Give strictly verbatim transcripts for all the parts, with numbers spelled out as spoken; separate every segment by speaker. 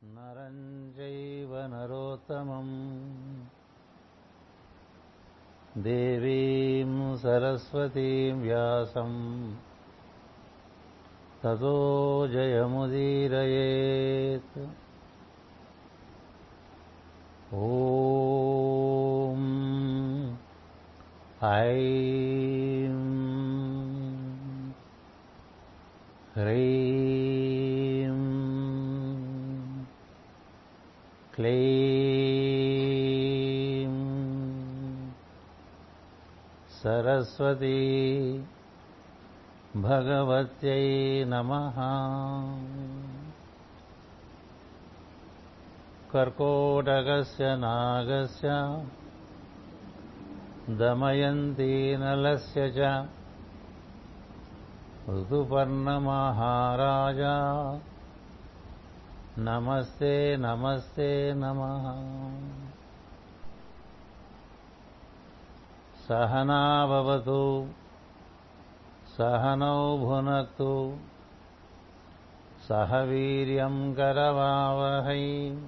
Speaker 1: నరం చైవ నరోత్తమం దేవీం సరస్వతీం వ్యాసం తతో జయముదీరయేత్. ఓం ఐం హ్రీం క్లీం సరస్వతీ భగవత్యై నమః. కర్కోటకస్య నాగస్య దమయంతి నలస్య చ ఋతుపర్ణమహారాజా నమస్తే నమస్తే నమః. సహనా భవతు సహనౌ భునక్తు సహ వీర్యం కరవావహై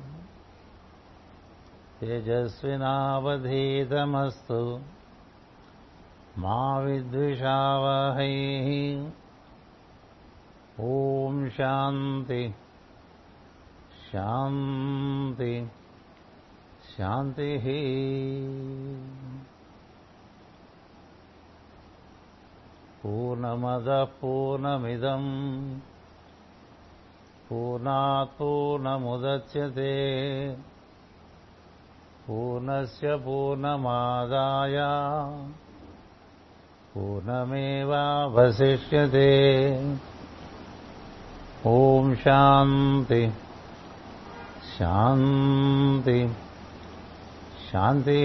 Speaker 1: తేజస్వినావధీతమస్తు మా విద్విషావహై. ఓం శాంతి శాంతి శాంతి. పూర్ణమదః పూర్ణమిదం పూర్ణాత్ పూర్ణముదచ్యతే పూర్ణస్య పూర్ణమాదాయ పూర్ణమేవావశిష్యతే. ఓం శాంతి శాంతి శాంతి.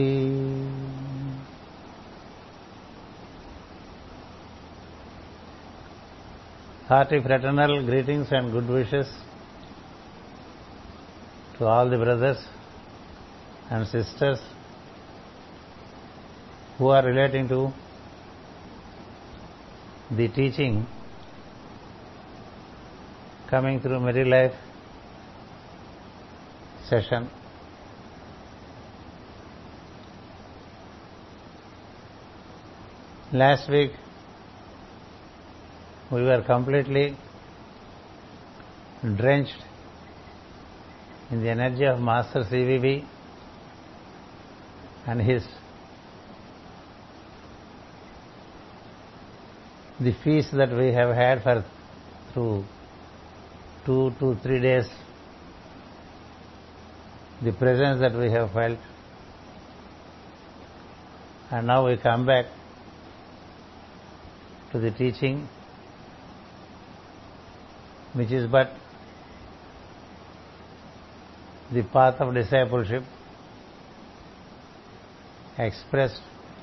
Speaker 1: Hearty fraternal greetings and good wishes to all the brothers and sisters who are relating to the teaching coming through Merry Life session. Last week we were completely drenched in the energy of Master C V B and his the feast that we have had for through two to three days, the presence that we have felt, and now we come back to the teaching, which is but the path of discipleship expressed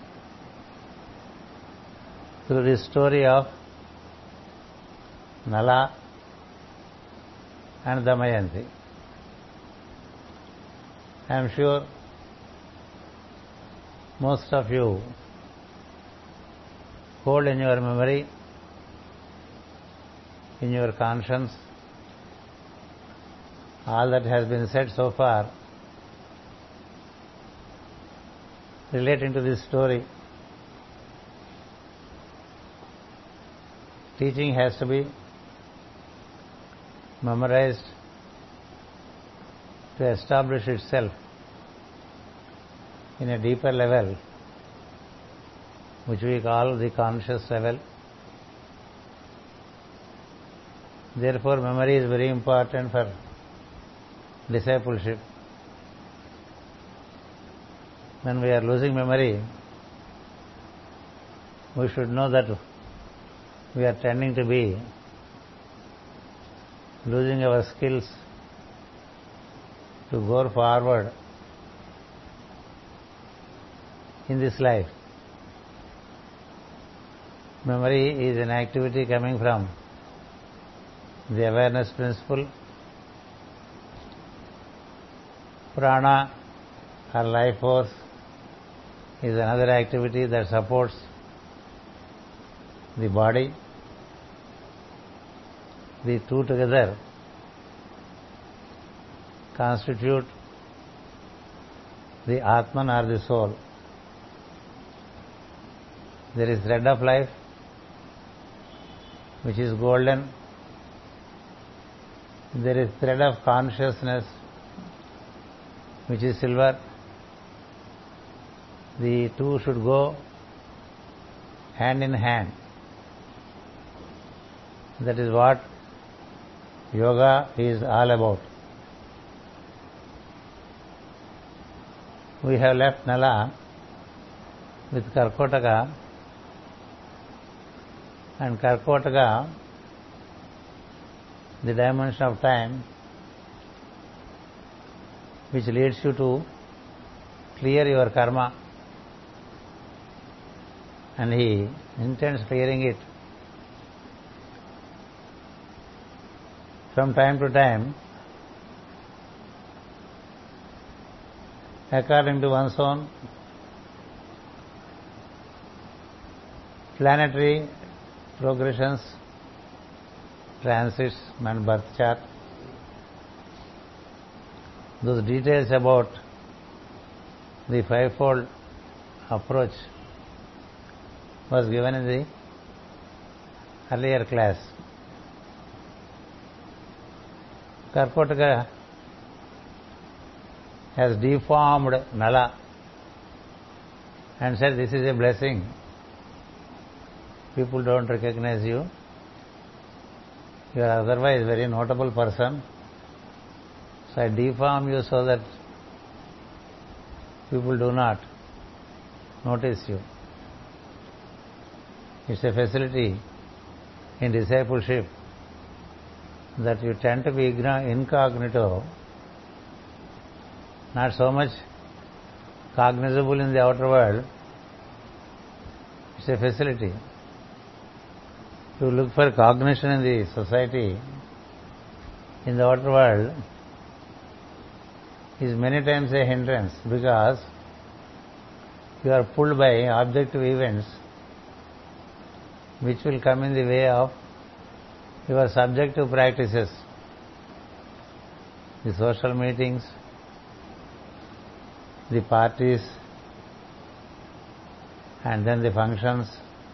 Speaker 1: through the story of Nala and Damayanti. I am sure most of you hold in your memory, in your conscience, all that has been said so far relating to this story. Teaching has to be memorized to establish itself in a deeper level, which we call the conscious level. Therefore, memory is very important for discipleship. When we are losing memory, we should know that we are tending to be losing our skills to go forward in this life. Memory is an activity coming from the awareness principle. Prana or life force is another activity that supports the body. The two together constitute the Atman or the soul. There is thread of life which is golden. There is thread of consciousness which is silver. The two should go hand in hand. That is what yoga is all about. We have left Nala with Karkotaka, and Karkotaka, the dimension of time which leads you to clear your karma, and he intends clearing it. From time to time, according to one's own planetary progressions, transits and birth chart, those details about the fivefold approach was given in the earlier class. Karkotaka has deformed Nala and said, this is a blessing. People don't recognize you. You are otherwise a very notable person. So I deform you so that people do not notice you. It's a facility in discipleship that you tend to be incognito, not so much cognizable in the outer world. It's a facility. To look for cognition in the society, in the outer world, is many times a hindrance, because you are pulled by objective events which will come in the way of your subjective practices, the social meetings, the parties, and then the functions.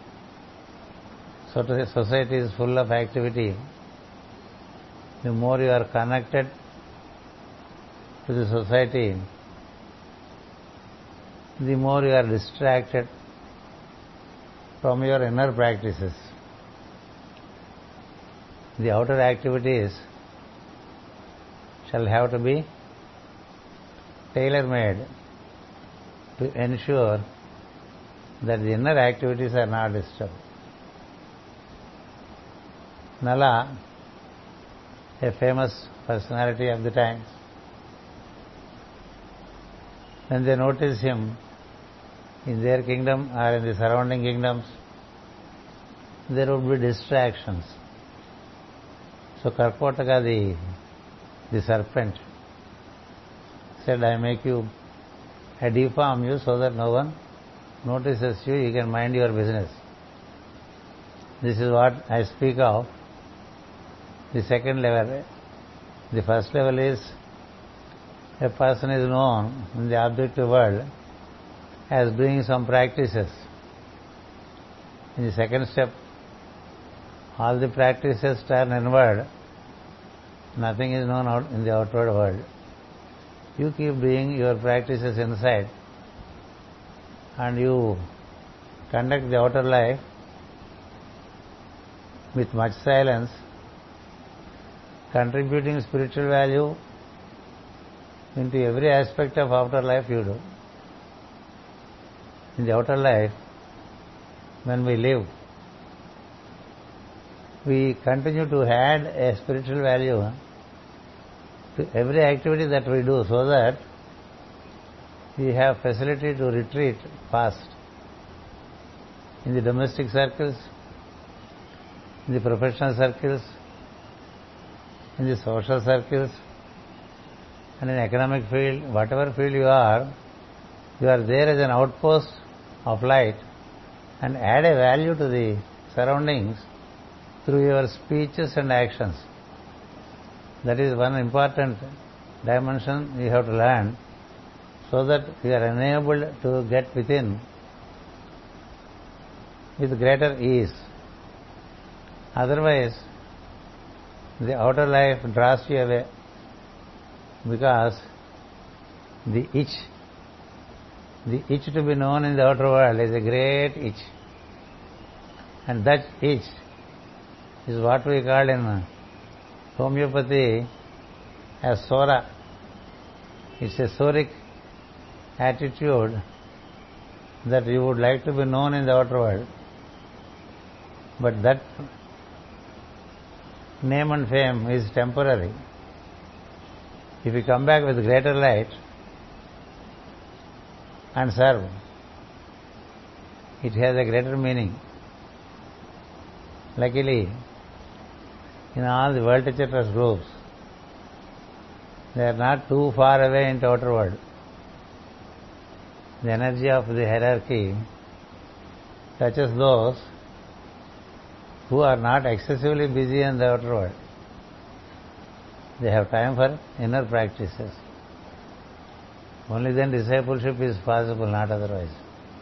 Speaker 1: So the society is full of activity. The more you are connected to the society, the more you are distracted from your inner practices. The outer activities shall have to be tailor-made to ensure that the inner activities are not disturbed. Nala, a famous personality of the times, when they notice him in their kingdom or in the surrounding kingdoms, there would be distractions. So Karkotaka, the, the serpent, said, I make you, I deform you so that no one notices you, you can mind your business. This is what I speak of. The second level. The first level is a person is known in the objective world as doing some practices. In the second step, all the practices turn inward. Nothing is known out in the outward world. You keep doing your practices inside, and you conduct the outer life with much silence, contributing spiritual value into every aspect of outer life you do. In the outer life, when we live, we continue to add a spiritual value to every activity that we do, so that we have facility to retreat fast. In the domestic circles, in the professional circles, in the social circles, and in economic field, whatever field you are, you are there as an outpost of light and add a value to the surroundings through your speeches and actions. That is one important dimension you have to learn so that you are enabled to get within with greater ease. Otherwise, the outer life draws you away because the itch, the itch to be known in the outer world is a great itch. And that itch is what we call in homeopathy as sora. It's a soric attitude that you would like to be known in the outer world. But that name and fame is temporary. If you come back with greater light and serve, it has a greater meaning. Luckily, in all the world teachers groups, they are not too far away into outer world. The energy of the hierarchy touches those who are not excessively busy in the outer world. They have time for inner practices. Only then discipleship is possible, not otherwise.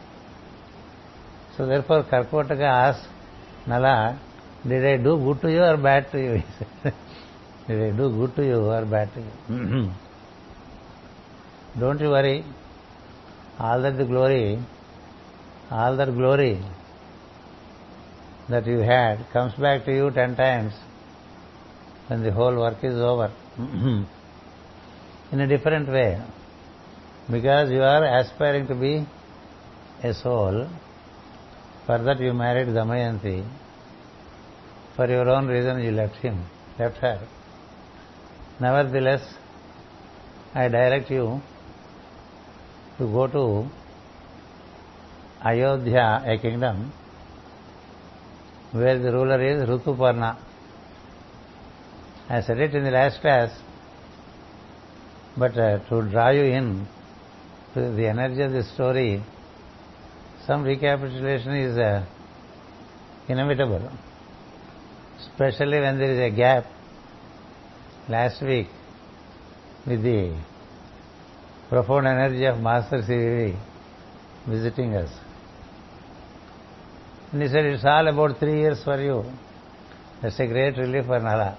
Speaker 1: So therefore Karkotaka asks Nala, did I do good to you or bad to you? He said, did I do good to you or bad to you? Don't you worry. All that the glory, all that glory that you had comes back to you ten times when the whole work is over. In a different way. Because you are aspiring to be a soul. For that you married Damayanti. For your own reason you left him, left her. Nevertheless, I direct you to go to Ayodhya, a kingdom where the ruler is Rituparna. I said it in the last class, but uh, to draw you in to the energy of the story, some recapitulation is uh, inevitable. Especially when there is a gap last week with the profound energy of Master C V V visiting us. And he said, it's all about three years for you. That's a great relief for Nala.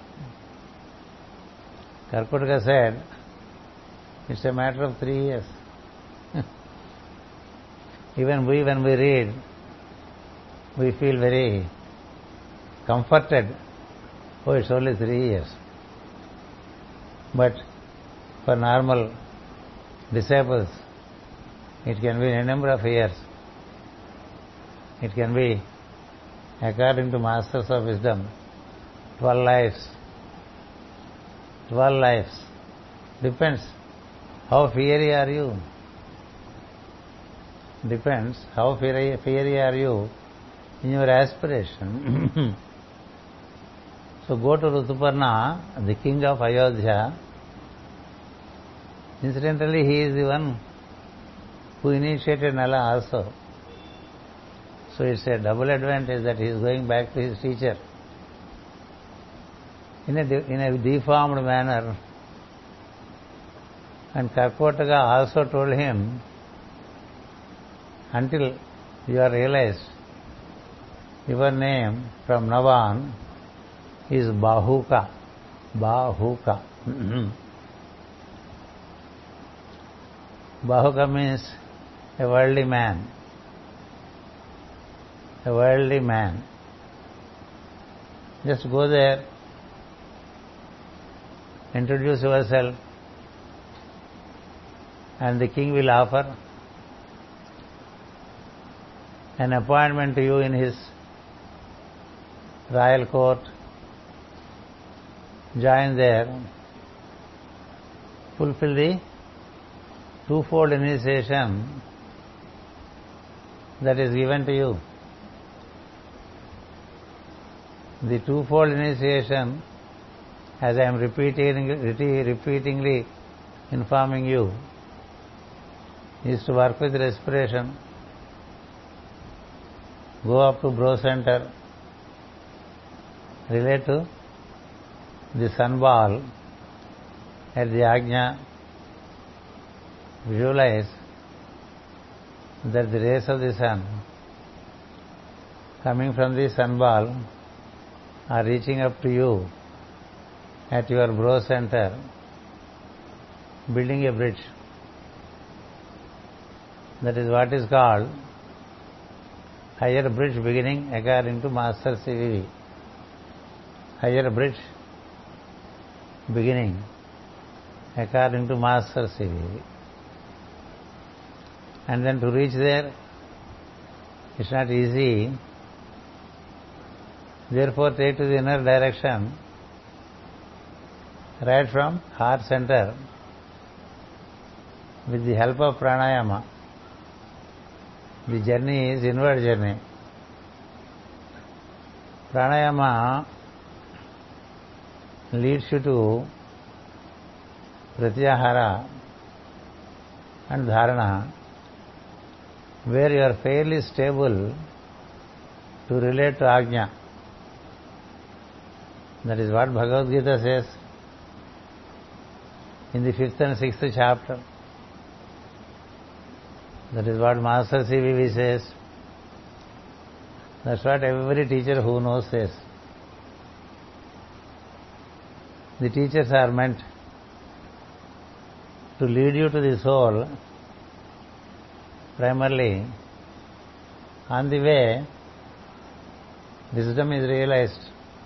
Speaker 1: Karkotaka said, it's a matter of three years. Even we, when we read, we feel very comforted. Oh, it's only three years. But for normal disciples, it can be a number of years. It can be, according to Masters of Wisdom, twelve lives. Twelve lives. Depends. How fiery are you? Depends. How fiery, fiery are you in your aspiration? So go to Rituparna, the king of Ayodhya. Incidentally, he is the one who initiated Nala also. So it's a double advantage that he is going back to his teacher. In a, in a deformed manner. And Karkotaka also told him, until you are realized, your name from now on is Bahuka. Bahuka. Bahuka means a worldly man. A worldly man. Just go there, introduce yourself, and the king will offer an appointment to you in his royal court. Join there, fulfill the twofold initiation that is given to you. The twofold initiation, as I am repeating, repeatingly informing you, is to work with respiration. Go up to Bro Center, relate to the sun ball at the Ajna, visualize that the rays of the sun coming from the sun ball are reaching up to you at your brow center, building a bridge. That is what is called higher bridge beginning according to Master C V V. Higher bridge beginning according to Master C V V. And then to reach there, it's not easy. Therefore, take to the inner direction, right from heart center, with the help of pranayama. The journey is inward journey. Pranayama leads you to pratyahara and dharana, where you are fairly stable to relate to Ajna. That is what Bhagavad Gita says in the fifth and sixth chapter. That is what Master C V V says. That's what every teacher who knows says. The teachers are meant to lead you to the soul primarily. On the way, wisdom is realized.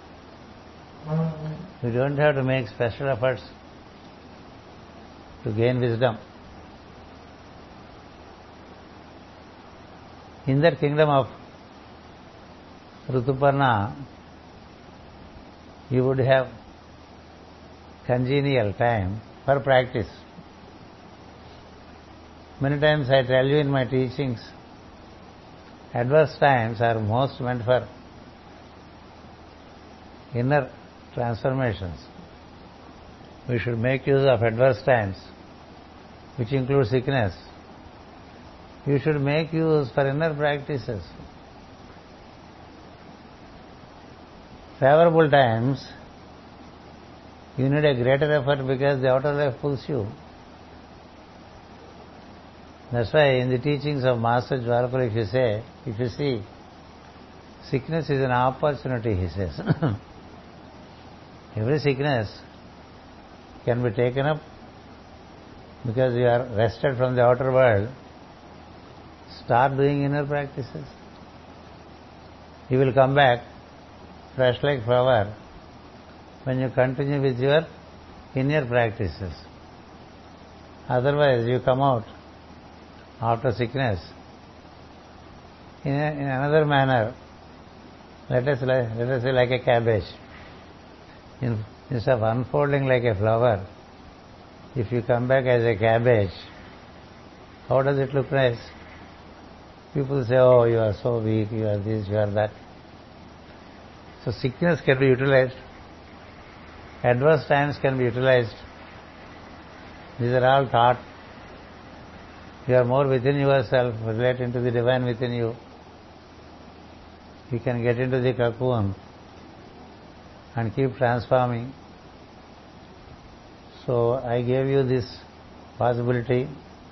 Speaker 1: You don't have to make special efforts to gain wisdom. In that kingdom of Rituparna, you would have congenial time for practice. Many times I tell you in my teachings, adverse times are most meant for inner transformations. We should make use of adverse times, which include sickness. You should make use for inner practices. Favorable times, you need a greater effort because the outer life pulls you. That's why in the teachings of Master Dwarapala, if you say, if you see, sickness is an opportunity, he says. Every sickness can be taken up because you are rested from the outer world. Start doing inner practices. You will come back fresh like flower when you continue with your inner practices. Otherwise, you come out after sickness in, a, in another manner. Let us, let us say like a cabbage. In, instead of unfolding like a flower, if you come back as a cabbage, how does it look nice? People say, oh, you are so weak, you are this, you are that. So sickness can be utilized. Adverse times can be utilized. These are all taught. You are more within yourself, relate into the divine within you. You can get into the cocoon and keep transforming. So I gave you this possibility.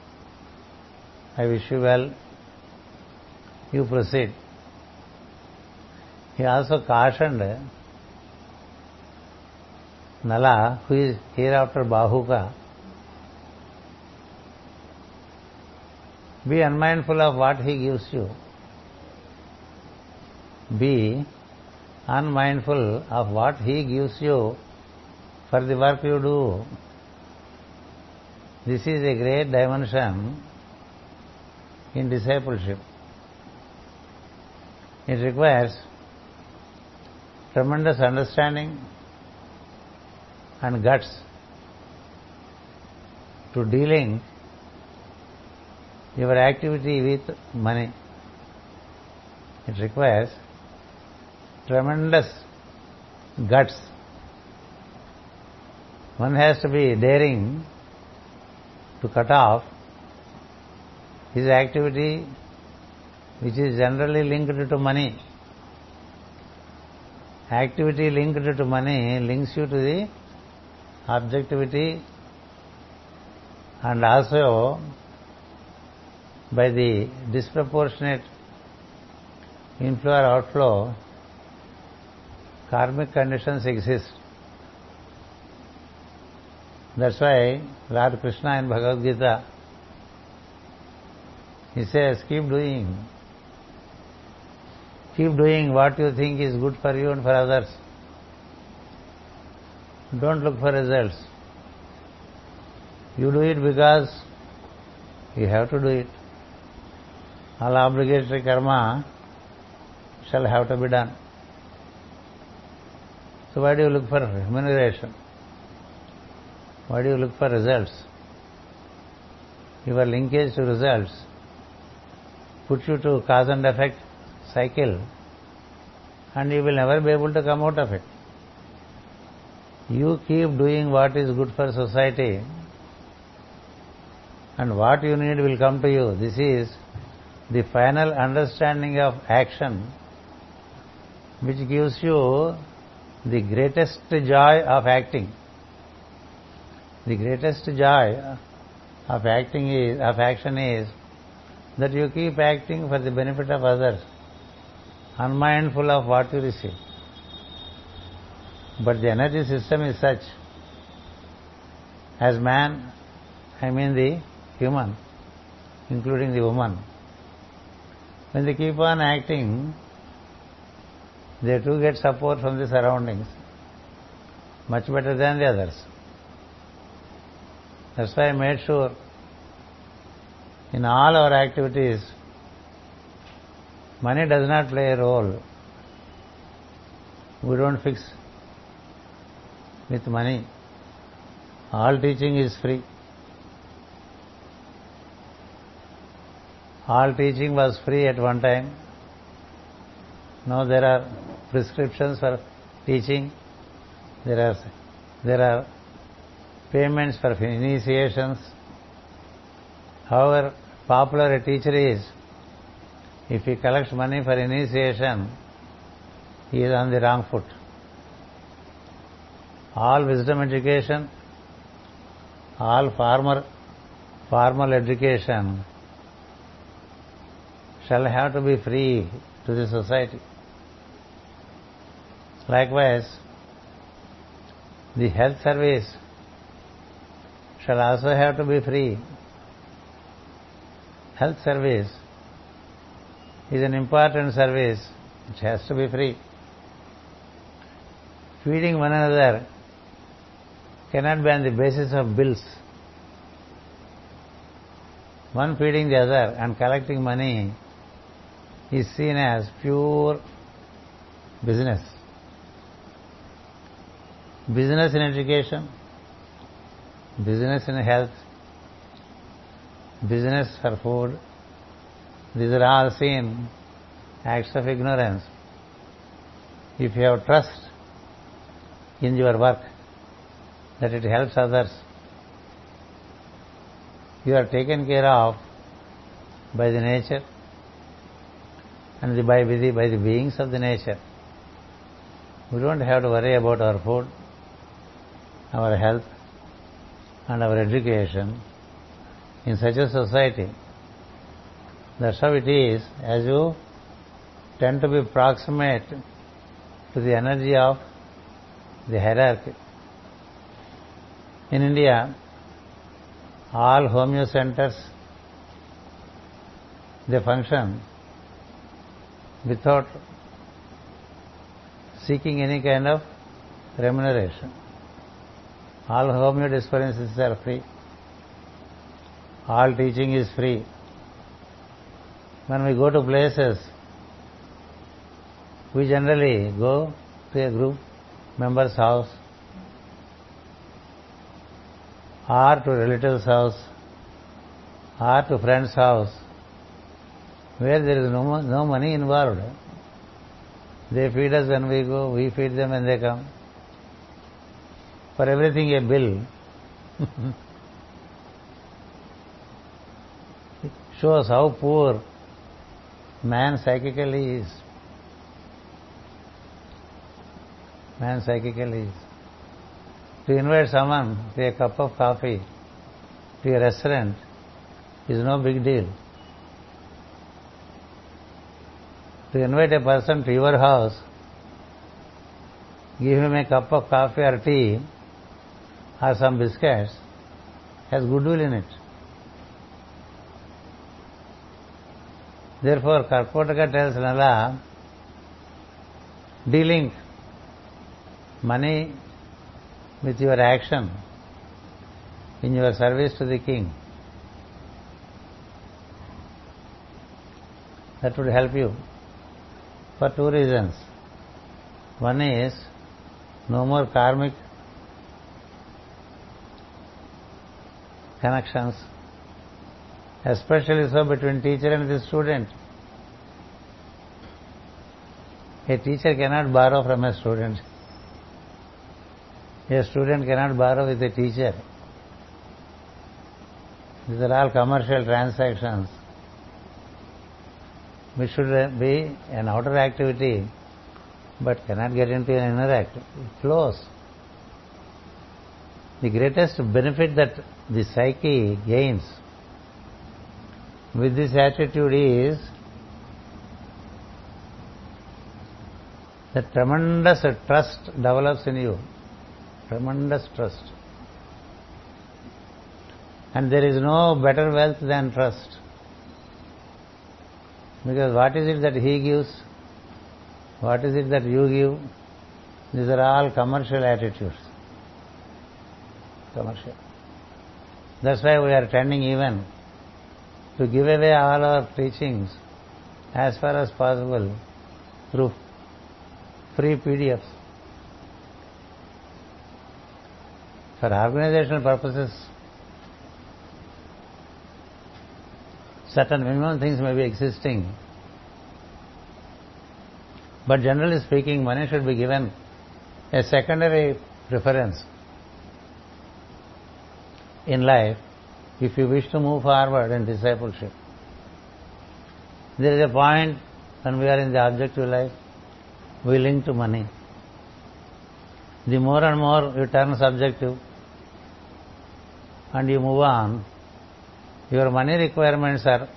Speaker 1: I wish you well. You proceed. He also cautioned Nala, who is hereafter Bahuka, be unmindful of what he gives you. Be unmindful of what he gives you for the work you do. This is a great dimension in discipleship. It requires tremendous understanding and guts to dealing your activity with money. It requires tremendous guts. One has to be daring to cut off his activity which is generally linked to money. Activity linked to money links you to the objectivity and also by the disproportionate inflow or outflow, karmic conditions exist. That's why Lord Krishna in Bhagavad Gita, he says, keep doing. Keep doing what you think is good for you and for others. Don't look for results. You do it because you have to do it. All obligatory karma shall have to be done. So why do you look for remuneration? Why do you look for results? Your linkage to results puts you to cause and effect cycle, and you will never be able to come out of it. You keep doing what is good for society, and what you need will come to you. This is the final understanding of action, which gives you the greatest joy of acting. The greatest joy of acting is of action is that you keep acting for the benefit of others, unmindful of what you receive. But the energy system is such, as man, I mean the human, including the woman, when they keep on acting, they too get support from the surroundings, much better than the others. That's why I made sure in all our activities, money does not play a role. We don't fix with money. All teaching is free. All teaching was free at one time. Now there are prescriptions for teaching. There are there are payments for initiations. However popular a teacher is, if he collects money for initiation, he is on the wrong foot. All wisdom education, all formal, formal education shall have to be free to the society. Likewise, the health service shall also have to be free. Health service is an important service which has to be free. Feeding one another cannot be on the basis of bills. One feeding the other and collecting money is seen as pure business. Business in education, business in health, business for food, these are all seen acts of ignorance. If you have trust in your work, that it helps others, you are taken care of by the nature and the, by, the, by the beings of the nature. We don't have to worry about our food, our health, and our education in such a society. That's how it is, as you tend to be proximate to the energy of the hierarchy. In India, all homeo centers, they function without seeking any kind of remuneration. All homeo dispensaries are free. All teaching is free. When we go to places, we generally go to a group member's house or to relative's house or to friend's house where there is no, no money involved. They feed us when we go, we feed them when they come. For everything a bill. It shows how poor man psychically is. Man psychically is. To invite someone to a cup of coffee to a restaurant is no big deal. To invite a person to your house, give him a cup of coffee or tea or some biscuits, has goodwill in it. Therefore, Karkotaka tells Nala, delink money with your action in your service to the king. That would help you for two reasons. One is no more karmic connections, especially so between teacher and the student. A teacher cannot borrow from a student. A student cannot borrow with a teacher. These are all commercial transactions. Which should be an outer activity, but cannot get into an inner act. It flows. The greatest benefit that the psyche gains with this attitude is that tremendous trust develops in you. Tremendous trust. And there is no better wealth than trust. Because what is it that he gives? What is it that you give? These are all commercial attitudes. Commercial. That's why we are tending even to give away all our teachings as far as possible through free P D Fs. For organizational purposes, certain minimum things may be existing, but generally speaking, money should be given a secondary preference in life if you wish to move forward in discipleship. There is a point when we are in the objective life, we link to money. The more and more you turn subjective and you move on, your money requirements are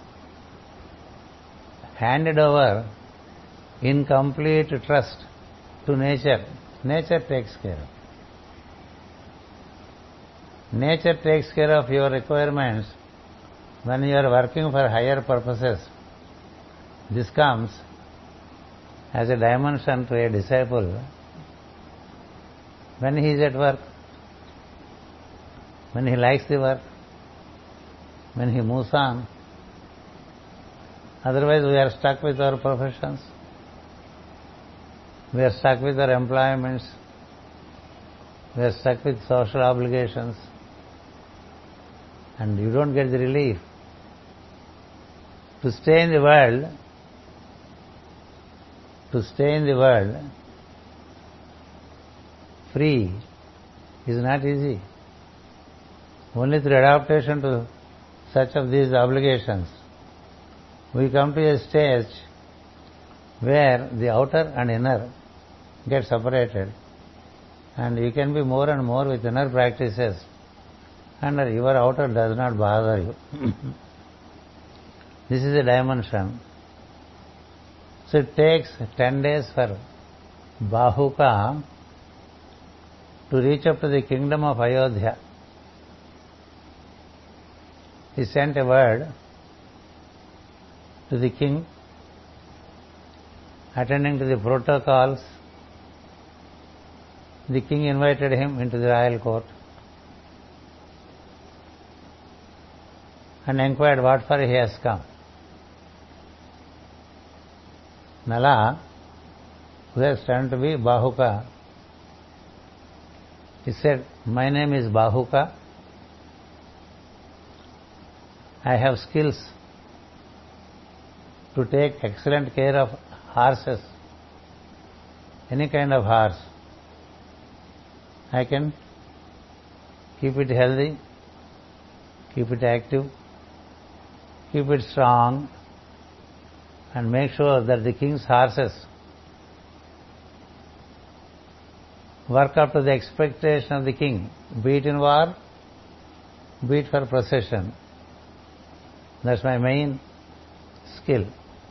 Speaker 1: handed over in complete trust to nature. Nature takes care of. Nature takes care of your requirements when you are working for higher purposes. This comes as a dimension to a disciple when he is at work, when he likes the work, when he moves on. Otherwise we are stuck with our professions. We are stuck with our employments. We are stuck with social obligations. And you don't get the relief. To stay in the world, to stay in the world free is not easy. Only through adaptation to such of these obligations, we come to a stage where the outer and inner get separated, and you can be more and more with inner practices, and your outer does not bother you. This is a dimension. So it takes ten days for Bahuka to reach up to the kingdom of Ayodhya. He sent a word to the king, attending to the protocols. The king invited him into the royal court and inquired what for he has come. Nala, who has turned to be Bahuka, he said, "My name is Bahuka. I have skills to take excellent care of horses, any kind of horse. I can keep it healthy, keep it active, keep it strong, and make sure that the king's horses work up to the expectation of the king, be it in war be it for procession. That's my main skill.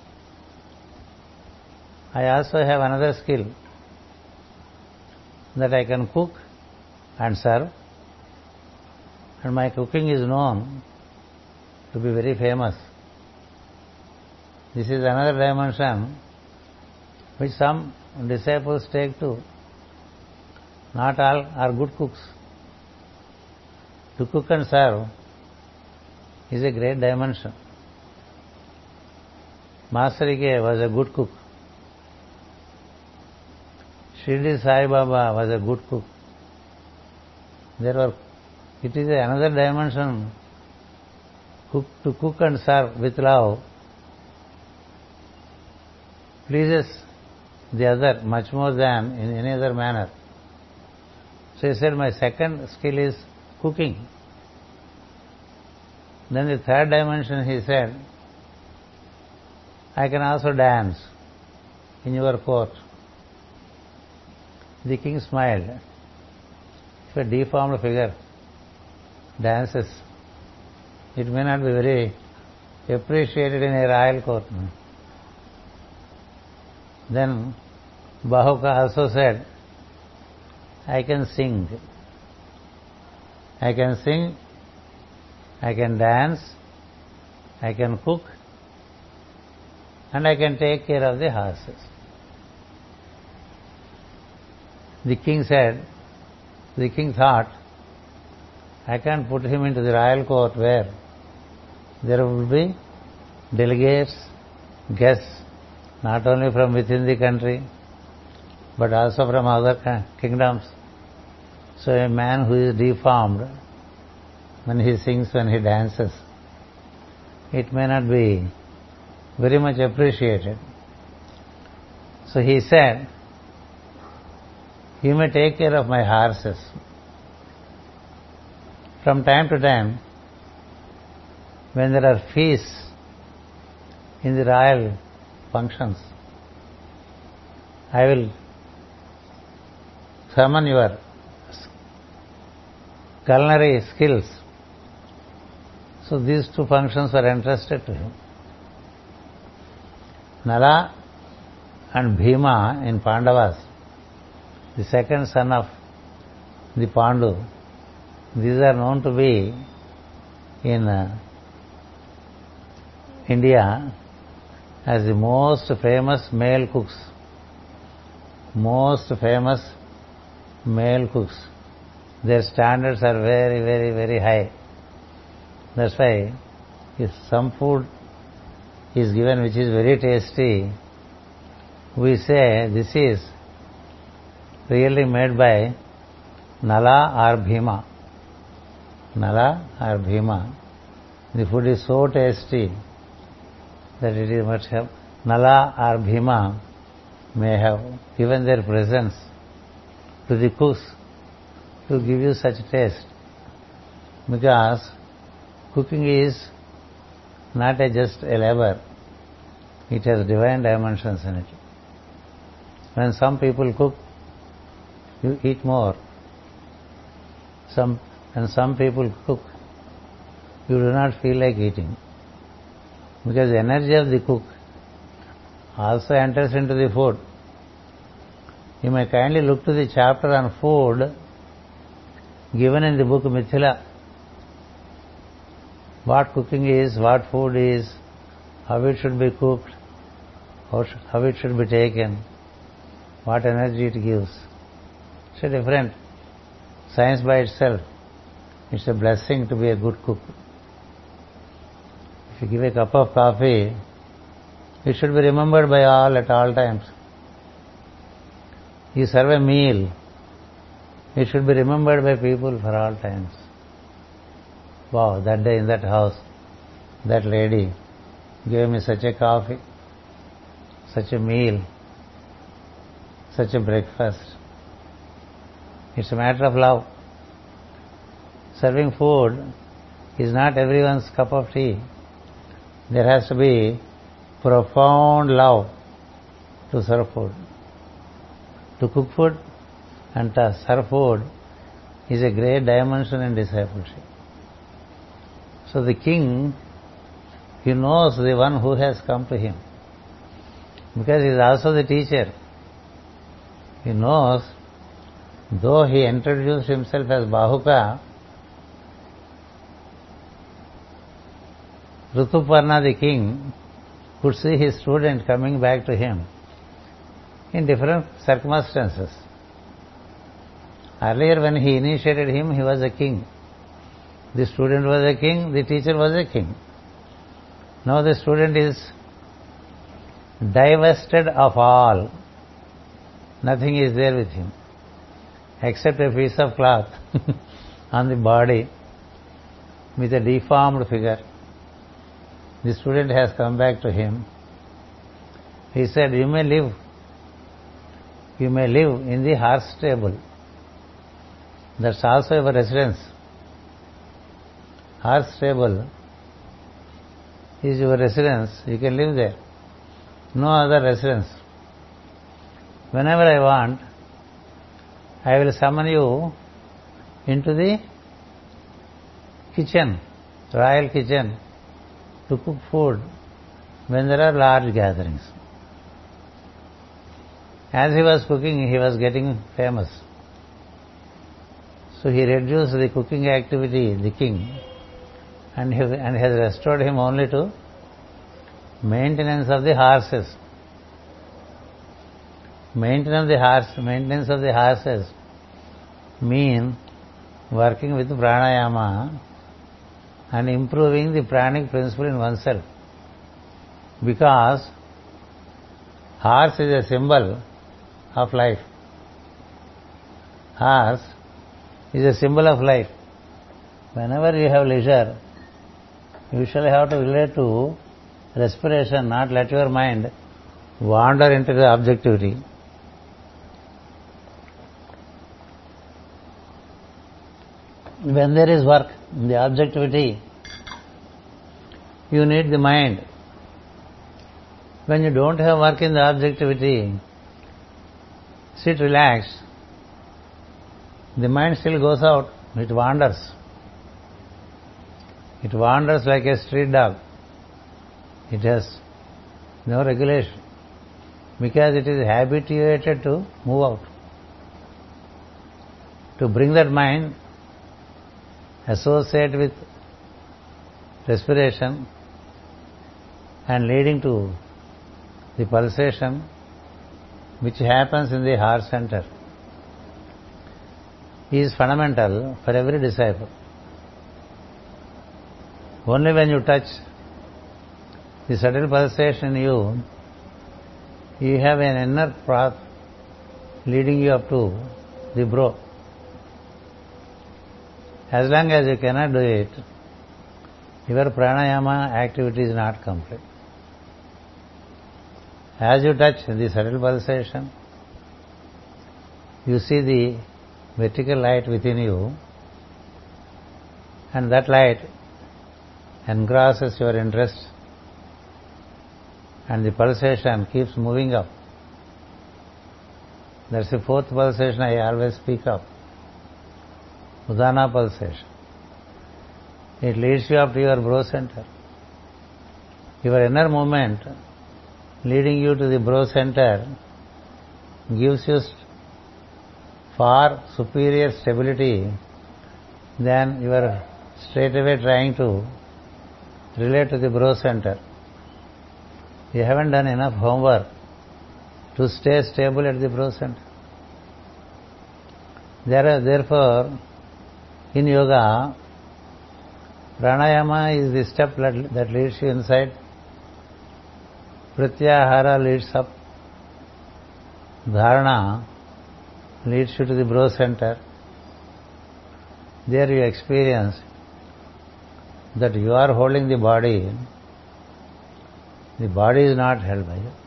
Speaker 1: I also have another skill, that I can cook and serve, and my cooking is known to be very famous. This is another dimension which some disciples take to. Not all are good cooks. To cook and serve is a great dimension. Master Ike was a good cook. Shirdi Sai Baba was a good cook. There were, it is another dimension, cook, to cook and serve with love pleases the other much more than in any other manner. So he said, my second skill is cooking. Then the third dimension, he said, I can also dance in your court. The king smiled. If a deformed figure dances, it may not be very appreciated in a royal court. Then Bahuka also said, I can sing. I can sing, I can dance, I can cook, and I can take care of the horses. The king said, the king thought, I can put him into the royal court where there will be delegates, guests, not only from within the country, but also from other kingdoms. So a man who is deformed, when he sings, when he dances, it may not be very much appreciated. So he said, you may take care of my horses. From time to time, when there are feasts in the royal functions, I will summon your culinary skills. So these two functions were entrusted to him. Nala and Bhima in Pandavas, the second son of the Pandu, these are known to be in uh, India as the most famous male cooks. Most famous male cooks. Their standards are very, very, very high. That's why if some food is given which is very tasty, we say this is really made by Nala or Bhima. Nala or Bhima. The food is so tasty that it is much help. Nala or Bhima may have given their presence to the cooks to give you such taste. Because cooking is not a just a labor. It has divine dimensions in it. When some people cook, you eat more. Some when some people cook, you do not feel like eating. Because the energy of the cook also enters into the food. You may kindly look to the chapter on food given in the book Mithila. What cooking is, what food is, how it should be cooked, how, sh- how it should be taken, what energy it gives. It's a different science by itself. It's a blessing to be a good cook. If you give a cup of coffee, it should be remembered by all at all times. You serve a meal, it should be remembered by people for all times. Wow, that day in that house, that lady gave me such a coffee, such a meal, such a breakfast. It's a matter of love. Serving food is not everyone's cup of tea. There has to be profound love to serve food. To cook food and to serve food is a great dimension in discipleship. So the king, he knows the one who has come to him, because he is also the teacher. He knows, though he introduced himself as Bahuka, Rituparna the king could see his student coming back to him in different circumstances. Earlier, when he initiated him, he was a king. The student was a king, the teacher was a king. Now the student is divested of all. Nothing is there with him except a piece of cloth on the body with a deformed figure. The student has come back to him. He said, you may live, you may live in the horse stable. That's also your residence. Horse stable is your residence. You can live there. No other residence. Whenever I want, I will summon you into the kitchen, royal kitchen, to cook food when there are large gatherings. As he was cooking, he was getting famous. So he reduced the cooking activity, the king, and, he, and has restored him only to maintenance of the horses. Maintenance of the horse, maintenance of the horses mean working with pranayama and improving the pranic principle in oneself. Because horse is a symbol of life. Horse is a symbol of life. Whenever you have leisure, you shall have to relate to respiration, not let your mind wander into the objectivity. When there is work, the objectivity, you need the mind. When you don't have work in the objectivity, sit relaxed, the mind still goes out, it wanders. It wanders like a street dog. It has no regulation, because it is habituated to move out. To bring that mind associate with respiration and leading to the pulsation which happens in the heart center is fundamental for every disciple. Only when you touch the subtle pulsation in you, you have an inner path leading you up to the brow. As long as you cannot do it, your pranayama activity is not complete. As you touch the subtle pulsation, you see the vertical light within you, and that light engrosses your interest, and the pulsation keeps moving up. That's the fourth pulsation I always speak of. Udana pulsation. It leads you up to your brow center. Your inner movement leading you to the brow center gives you far superior stability than you are straight away trying to relate to the brow center. You haven't done enough homework to stay stable at the brow center. Therefore, in yoga, pranayama is the step that leads you inside. Pratyahara leads up. Dharana leads you to the brow center. There you experience that you are holding the body. The body is not held by you.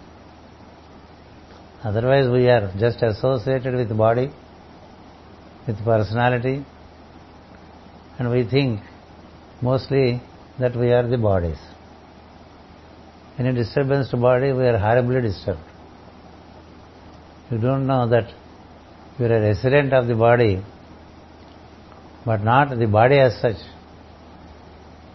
Speaker 1: Otherwise we are just associated with the body, with personality, and we think mostly that we are the bodies. Any disturbance to body, we are horribly disturbed. You don't know that you are a resident of the body, but not the body as such.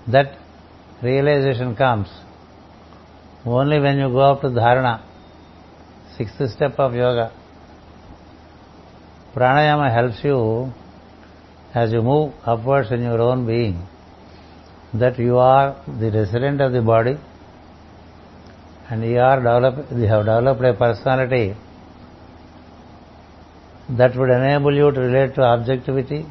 Speaker 1: That realization comes only when you go up to dharana, sixth step of yoga. Pranayama helps you as you move upwards in your own being, that you are the resident of the body and you are develop, you have developed a personality that would enable you to relate to objectivity,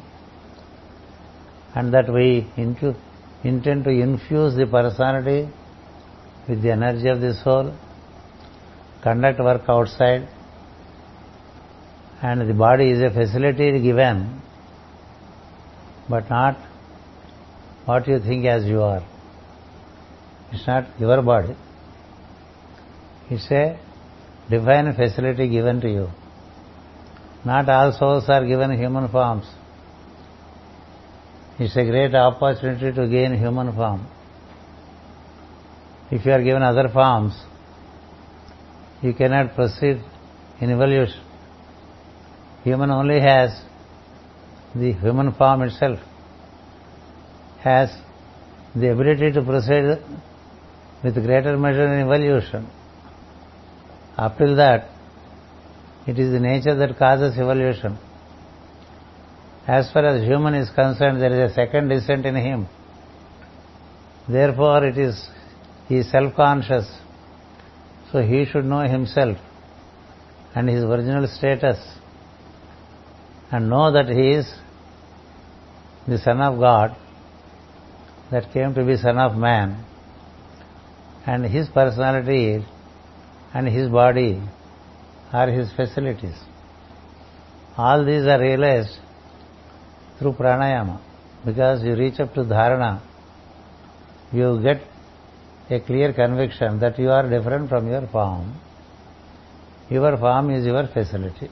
Speaker 1: and that we into, intend to infuse the personality with the energy of the soul, conduct work outside, and the body is a facility given, but not what you think as you are. It's not your body. It's a divine facility given to you. Not all souls are given human forms. It's a great opportunity to gain human form. If you are given other forms, you cannot proceed in evolution. Human only has the human form itself, has the ability to proceed with greater measure in evolution. Up till that, it is the nature that causes evolution. As far as human is concerned, there is a second descent in him. Therefore, it is he is self-conscious. So he should know himself and his original status, and know that he is the Son of God that came to be Son of Man, and his personality and his body are his facilities. All these are realized through pranayama. Because you reach up to dharana, you get a clear conviction that you are different from your form. Your form is your facility.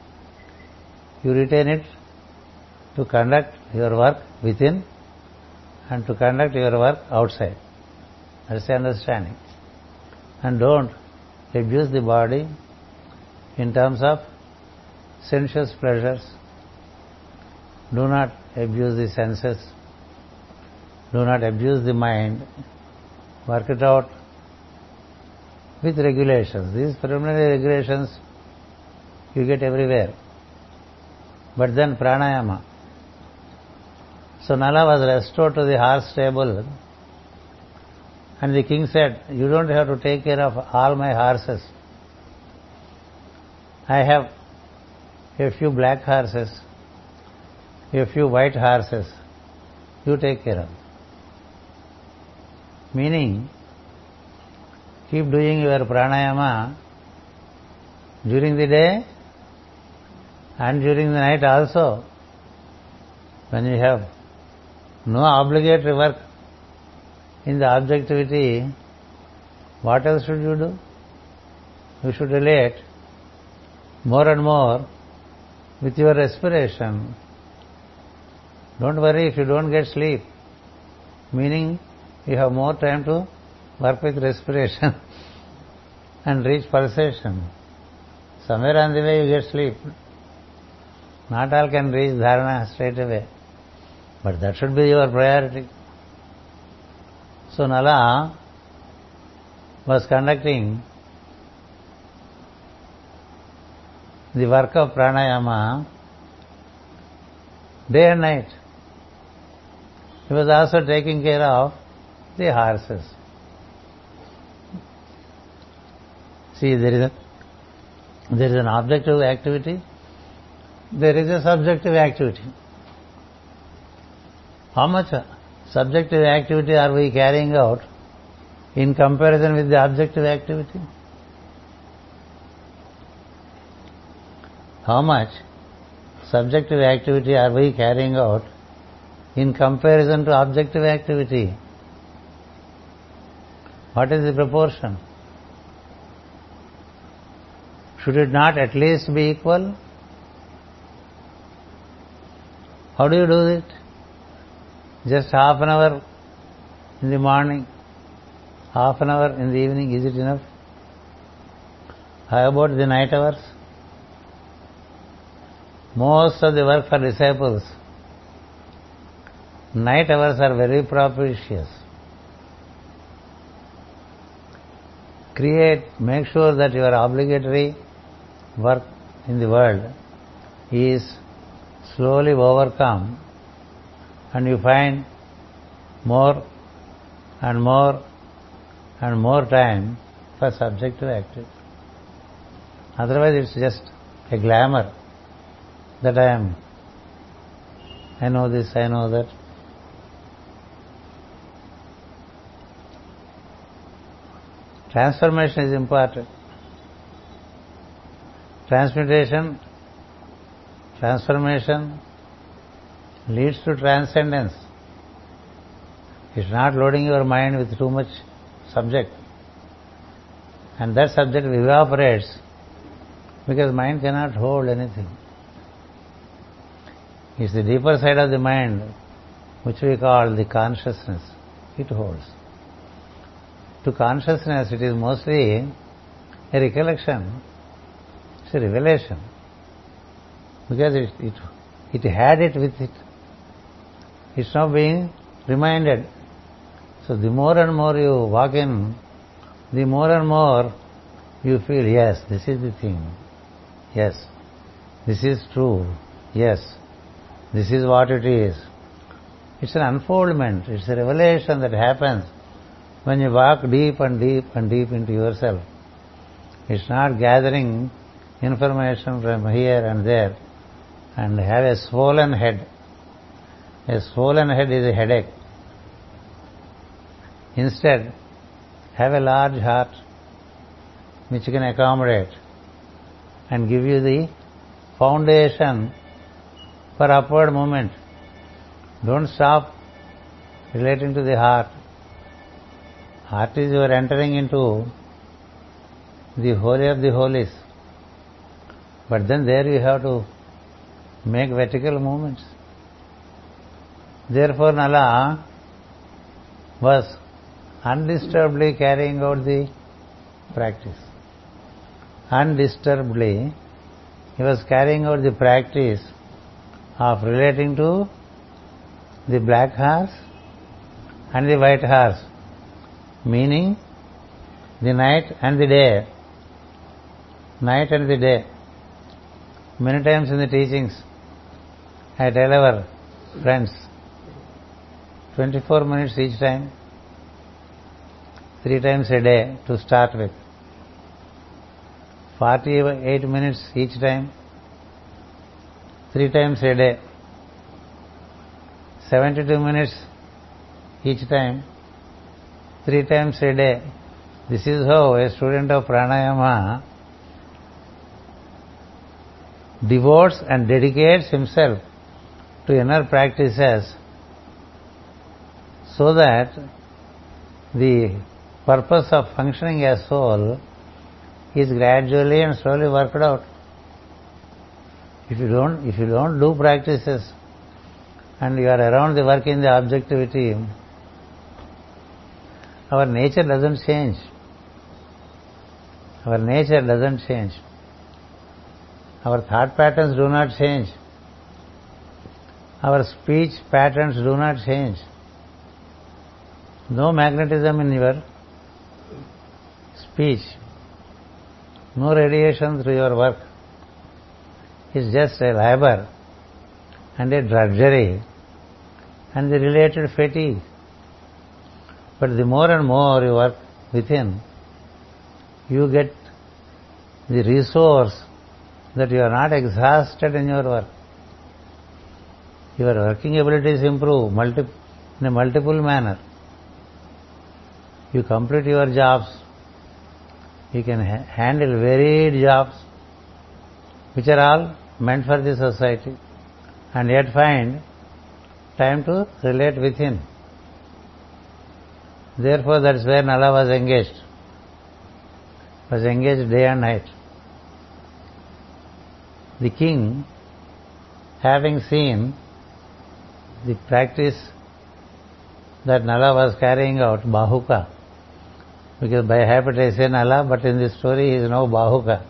Speaker 1: You retain it to conduct your work within and to conduct your work outside. That's the understanding. And don't abuse the body in terms of sensuous pleasures. Do not abuse the senses. Do not abuse the mind. Work it out with regulations. These preliminary regulations you get everywhere. But then pranayama. So Nala was restored to the horse stable, and the king said, you don't have to take care of all my horses. I have a few black horses, a few white horses. You take care of. Meaning, keep doing your pranayama during the day and during the night also. When you have no obligatory work in the objectivity, what else should you do? You should relate more and more with your respiration. Don't worry if you don't get sleep, meaning you have more time to work with respiration and reach pulsation. Somewhere on the way you get sleep. Not all can reach dharana straight away, but that should be your priority. So Nala was conducting the work of pranayama day and night. He was also taking care of the horses. See, there is a there is an objective activity, there is a subjective activity. How much subjective activity are we carrying out in comparison with the objective activity? How much subjective activity are we carrying out in comparison to objective activity? What is the proportion? Should it not at least be equal? How do you do it? Just half an hour in the morning, half an hour in the evening, is it enough? How about the night hours? Most of the work for disciples Night hours are very propitious. Create, make sure that your obligatory work in the world is slowly overcome, and you find more and more and more time for subjective activity. Otherwise it's just a glamour that I am, I know this, I know that. Transformation is important. Transmutation, transformation leads to transcendence. It's not loading your mind with too much subject. And that subject evaporates because mind cannot hold anything. It's the deeper side of the mind which we call the consciousness. It holds. To consciousness it is mostly a recollection. It's a revelation. Because it, it, it had it with it. It's now being reminded. So the more and more you walk in, the more and more you feel, yes, this is the thing. Yes, this is true. Yes, this is what it is. It's an unfoldment. It's a revelation that happens when you walk deep and deep and deep into yourself. It's not gathering information from here and there and have a swollen head. A swollen head is a headache. Instead, have a large heart which can accommodate and give you the foundation for upward movement. Don't stop relating to the heart. Heart is you are entering into the holy of the holies. But then there you have to make vertical movements. Therefore Nala was undisturbedly carrying out the practice. Undisturbedly he was carrying out the practice of relating to the black horse and the white horse, meaning the night and the day. Night and the day. Many times in the teachings I tell our friends, twenty-four minutes each time, three times a day to start with. forty-eight minutes each time, three times a day. seventy-two minutes each time, three times a day. This is how a student of pranayama devotes and dedicates himself to inner practices so that the purpose of functioning as soul is gradually and slowly worked out. If you don't, if you don't do practices and you are around the work in the objectivity, our nature doesn't change. Our nature doesn't change. Our thought patterns do not change. Our speech patterns do not change. No magnetism in your speech. No radiation through your work. It's just a labor and a drudgery and the related fatigue. But the more and more you work within, you get the resource that you are not exhausted in your work. Your working abilities improve multi- in a multiple manner. You complete your jobs. You can ha- handle varied jobs which are all meant for the society and yet find time to relate within. Therefore that's where Nala was engaged. Was engaged day and night. The king, having seen the practice that Nala was carrying out, Bahuka, because by habit I say Nala, but in this story he is now Bahuka.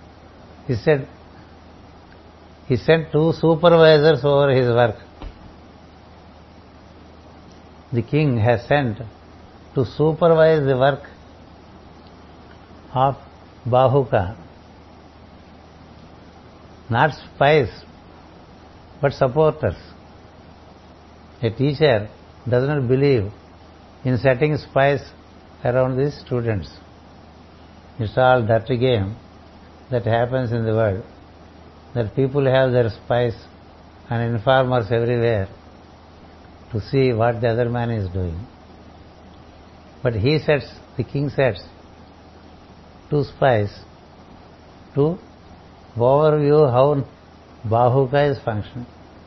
Speaker 1: He said, he sent two supervisors over his work. the king has sent to supervise the work of Bahuka. Not spies, but supporters. A teacher does not believe in setting spies around the students. It's all dirty game that happens in the world, that people have their spies and informers everywhere to see what the other man is doing. But he sets, the king sets, two spies to overview how Bahuka is functioning.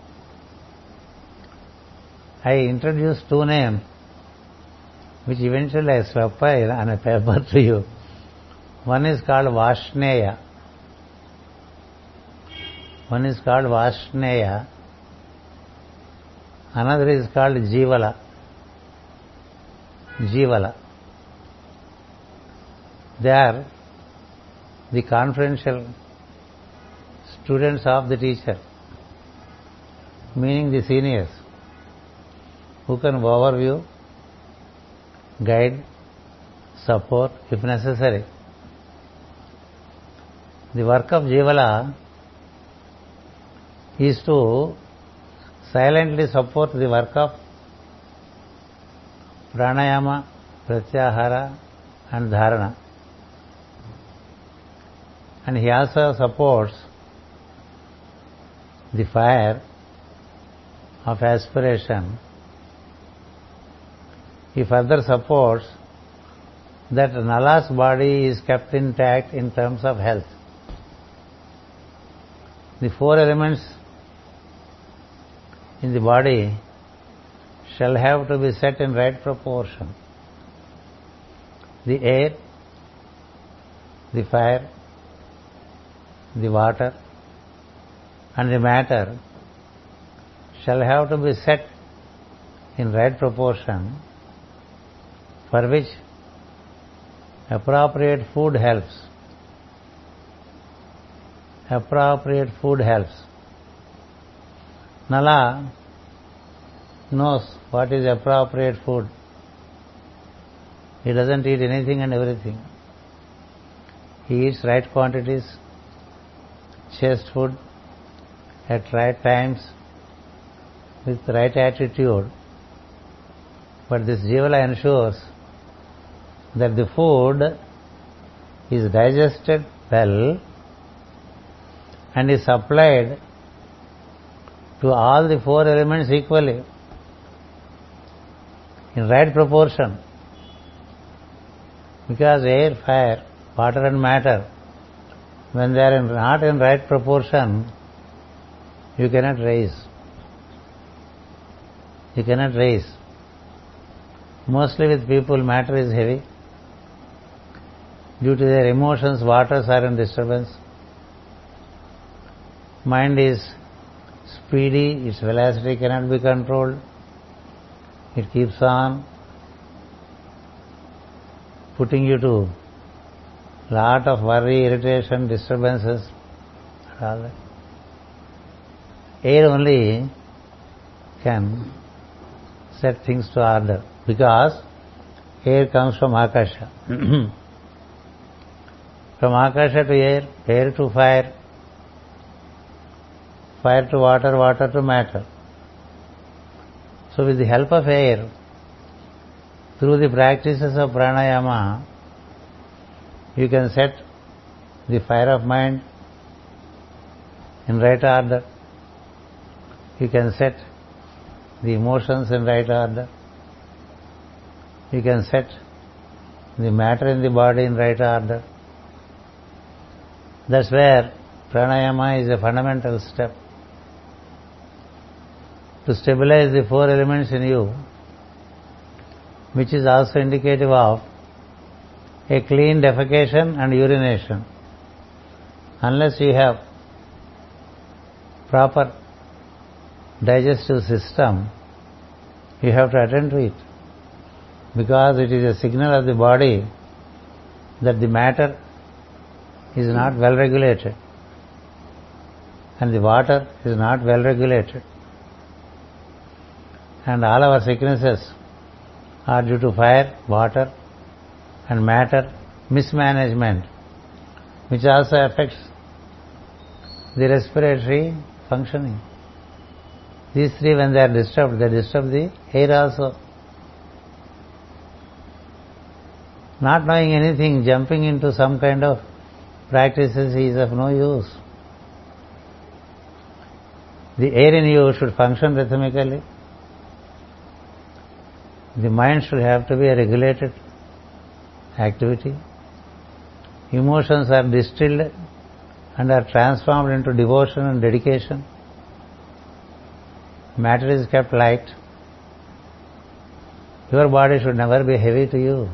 Speaker 1: I introduced two names, which eventually I swept on a paper to you. One is called Vashneya. One is called Vashneya. Another is called Jivala. Jivala. They are the confidential students of the teacher, meaning the seniors, who can overview, guide, support if necessary. The work of Jivala is to silently support the work of pranayama, pratyahara and dharana. And he also supports the fire of aspiration. He further supports that Nala's body is kept intact in terms of health. The four elements in the body shall have to be set in right proportion. The air, the fire, the water and the matter shall have to be set in right proportion, for which appropriate food helps. Appropriate food helps. Nala knows what is appropriate food. He doesn't eat anything and everything. He eats right quantities, chaste food, at right times, with right attitude. But this Jivala ensures that the food is digested well and is supplied to all the four elements equally, in right proportion. Because air, fire, water and matter, when they are in, not in right proportion, you cannot raise. You cannot raise. Mostly with people, matter is heavy. Due to their emotions, waters are in disturbance. Mind is speedy, its velocity cannot be controlled. It keeps on putting you to lot of worry, irritation, disturbances, all that. Air only can set things to order, because air comes from Akasha. From Akasha to air, air to fire, fire to water, water to matter. So with the help of air, through the practices of pranayama, you can set the fire of mind in right order. You can set the emotions in right order. You can set the matter in the body in right order. That's where pranayama is a fundamental step to stabilize the four elements in you, which is also indicative of a clean defecation and urination. Unless you have proper digestive system, you have to attend to it, because it is a signal of the body that the matter is not well regulated and the water is not well regulated, and all our sicknesses or due to fire, water and matter mismanagement, which also affects the respiratory functioning. These three, when they are disturbed, they disturb the air also. Not knowing anything, jumping into some kind of practices is of no use. The air in you should function rhythmically. The mind should have to be a regulated activity. Emotions are distilled and are transformed into devotion and dedication. Matter is kept light. Your body should never be heavy to you.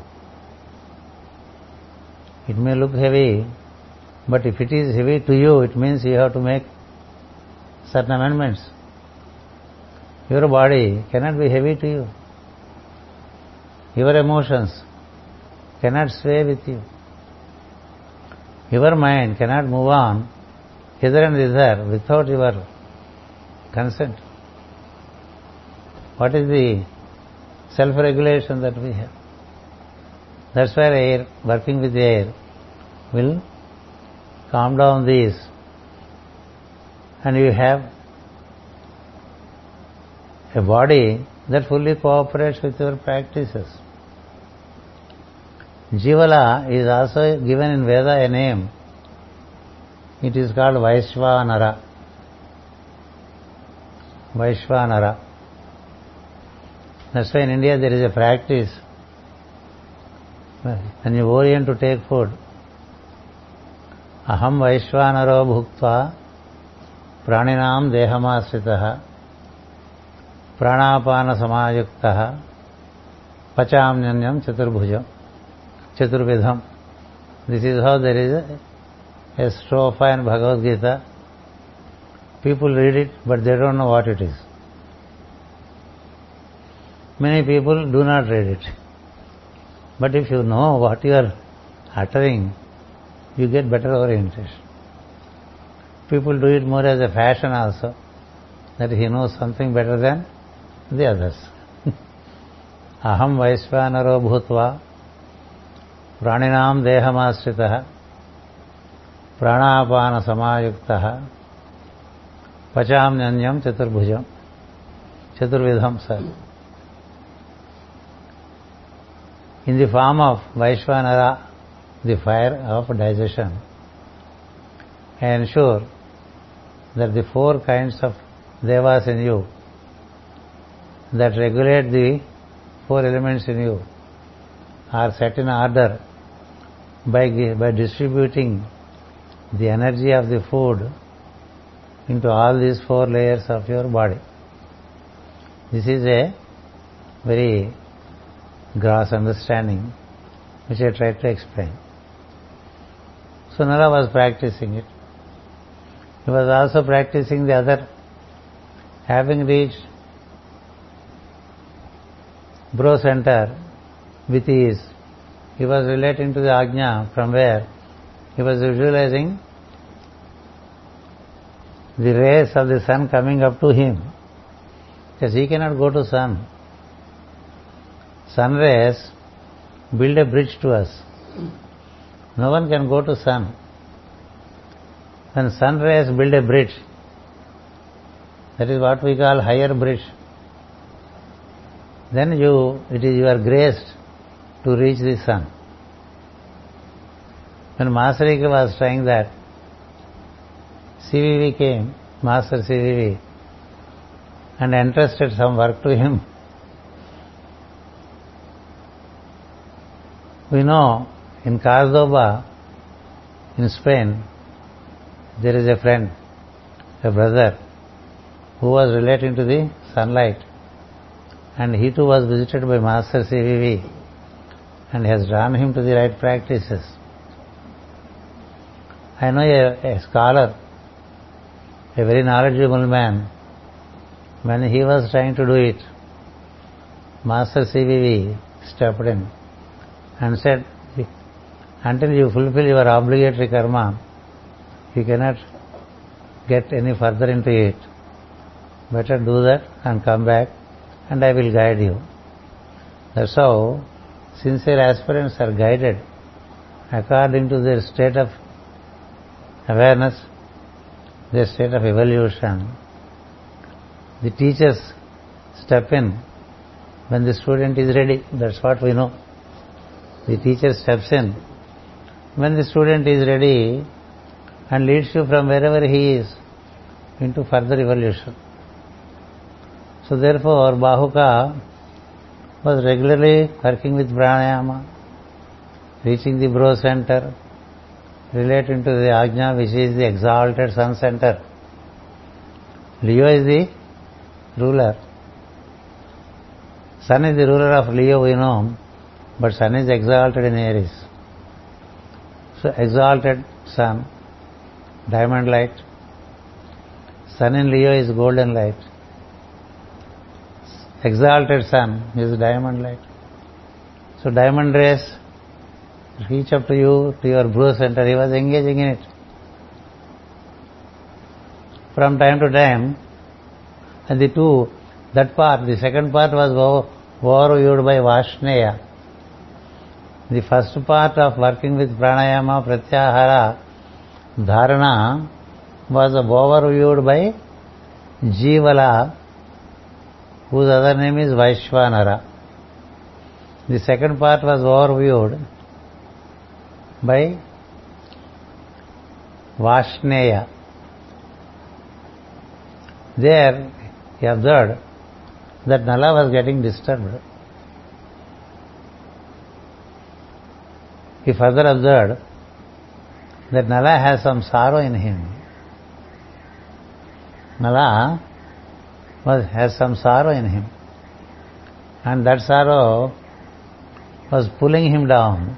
Speaker 1: It may look heavy, but if it is heavy to you, it means you have to make certain amendments. Your body cannot be heavy to you. Your emotions cannot sway with you. Your mind cannot move on hither and thither without your consent. What is the self-regulation that we have? That's why air, working with air, will calm down these. And you have a body that fully cooperates with your practices. Jivala is also given in Veda a name. It is called Vaishvanara. Vaishvanara. That's why in India there is a practice. When you orient to take food, aham Vaishvanaro bhuktva praninam dehamasritaha pranapana samayuktaha pachamnyanyam chaturbhujam chaturvidham. This is how there is a, a stropha in Bhagavad Gita. People read it, but they don't know what it is. Many people do not read it. But if you know what you are uttering, you get better orientation. People do it more as a fashion also, that he knows something better than the others. Aham Vaishvanaro bhutva praninam dehamasritaha pranapana samayuktaha pachamnyanyam chaturbhujam chaturvidham sir. In the form of Vaishvanara, the fire of digestion, I ensure that the four kinds of devas in you that regulate the four elements in you are set in order by, by distributing the energy of the food into all these four layers of your body. This is a very gross understanding which I tried to explain. So Nala was practicing it. He was also practicing the other. Having reached Bro Center with ease, he was relating to the Ajna, from where he was visualizing the rays of the sun coming up to him, because he cannot go to sun. Sun rays build a bridge to us. No one can go to sun. When sun rays build a bridge, that is what we call higher bridge, then you, it is you are graced to reach the sun. When Masarika was trying that, C V V came, Master C V V, and entrusted some work to him. We know in Cordoba, in Spain, there is a friend, a brother, who was relating to the sunlight, and he too was visited by Master C V V and has drawn him to the right practices. I know a, a scholar, a very knowledgeable man, when he was trying to do it, Master C V V stepped in and said, until you fulfill your obligatory karma, you cannot get any further into it. Better do that and come back, and I will guide you. That's how sincere aspirants are guided according to their state of awareness, their state of evolution. The teachers step in when the student is ready. That's what we know. The teacher steps in when the student is ready and leads you from wherever he is into further evolution. So therefore, Bahuka was regularly working with pranayama, reaching the brow center, relating to the Ajna, which is the exalted sun center. Leo is the ruler. Sun is the ruler of Leo, we know, but Sun is exalted in Aries. So exalted Sun, diamond light. Sun in Leo is golden light. Exalted Sun is diamond light. So diamond rays reach up to you, to your brow center. He was engaging in it. From time to time, and the two, that part, the second part was overviewed by Vashneya. The first part of working with pranayama, pratyahara, dharana was overviewed by Jivala, whose other name is Vaishvanara. The second part was overviewed by Vashneya. There he observed that Nala was getting disturbed. He further observed that Nala has some sorrow in him. Nala was, has some sorrow in him. And that sorrow was pulling him down.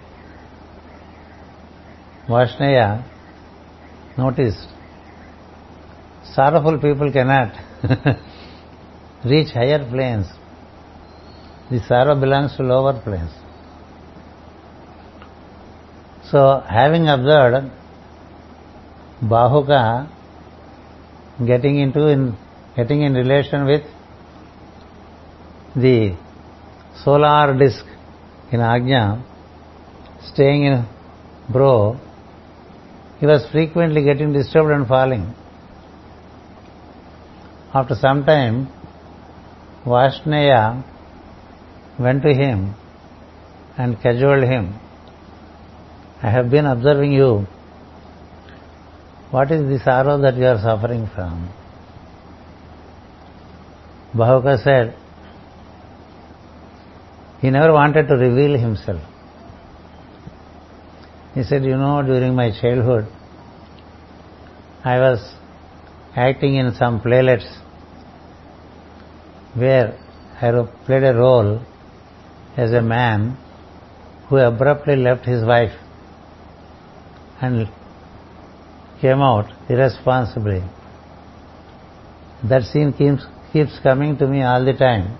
Speaker 1: Vashneya noticed sorrowful people cannot reach higher planes. The sorrow belongs to lower planes. So, having observed Bahuka getting into in getting in relation with the solar disk in Ajna, staying in brow, he was frequently getting disturbed and falling. After some time, Vashneya went to him and cajoled him. I have been observing you. What is the sorrow that you are suffering from? Bahuka said, he never wanted to reveal himself. He said, you know, during my childhood, I was acting in some playlets where I played a role as a man who abruptly left his wife and came out irresponsibly. That scene keeps, keeps coming to me all the time.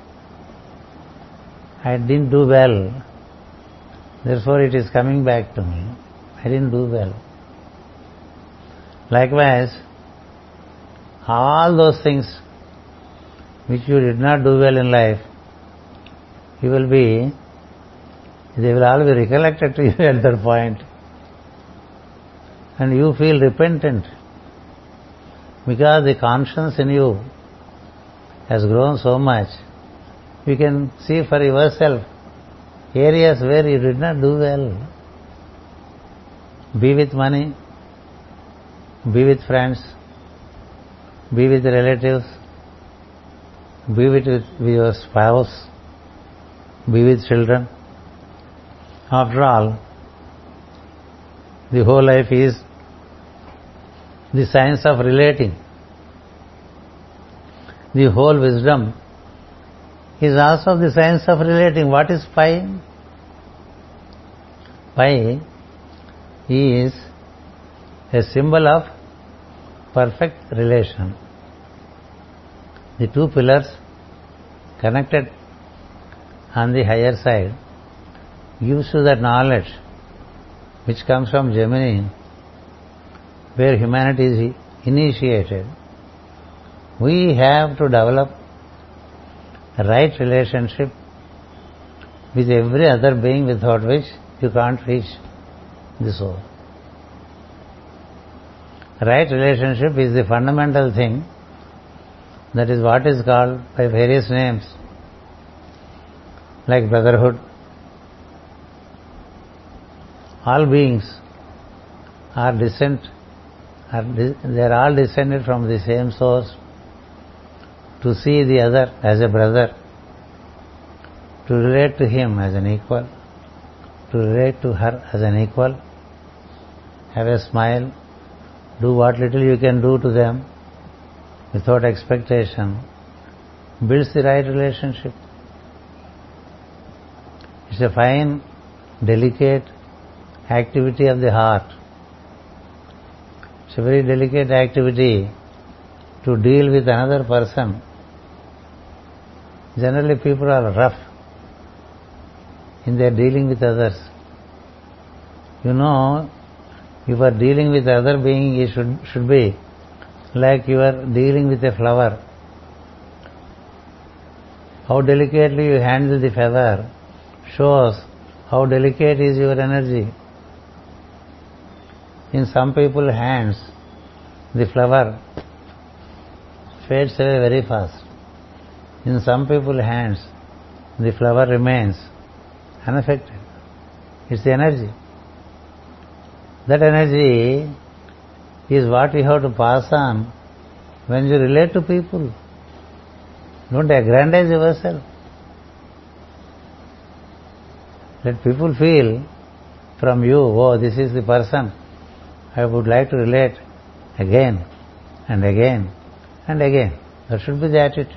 Speaker 1: I didn't do well, therefore it is coming back to me. I didn't do well. Likewise, all those things which you did not do well in life, you will be, they will all be recollected to you at that point. And you feel repentant because the conscience in you has grown so much. You can see for yourself areas where you did not do well. Be with money, be with friends, be with relatives, be with, with your spouse, be with children. After all, the whole life is the science of relating. The whole wisdom is also the science of relating. What is pi? Pi is a symbol of perfect relation. The two pillars connected on the higher side gives you that knowledge which comes from Gemini, where humanity is initiated. We have to develop a right relationship with every other being without which you can't reach the soul. Right relationship is the fundamental thing. That is what is called by various names, like brotherhood. All beings are descent, are they are all descended from the same source. To see the other as a brother, to relate to him as an equal, to relate to her as an equal, have a smile, do what little you can do to them without expectation, builds the right relationship. It's a fine, delicate activity of the heart. It's a very delicate activity to deal with another person. Generally people are rough in their dealing with others. You know, you are dealing with other being, you should, should be like you are dealing with a flower. How delicately you handle the feather shows how delicate is your energy. In some people's hands, the flower fades away very fast. In some people's hands, the flower remains unaffected. It's the energy. That energy is what you have to pass on when you relate to people. Don't aggrandize yourself. Let people feel from you, oh, this is the person I would like to relate again and again and again. That should be the attitude.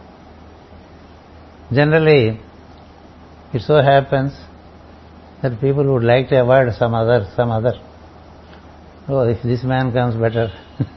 Speaker 1: Generally, it so happens that people would like to avoid some other, some other. Oh, if this man comes, better.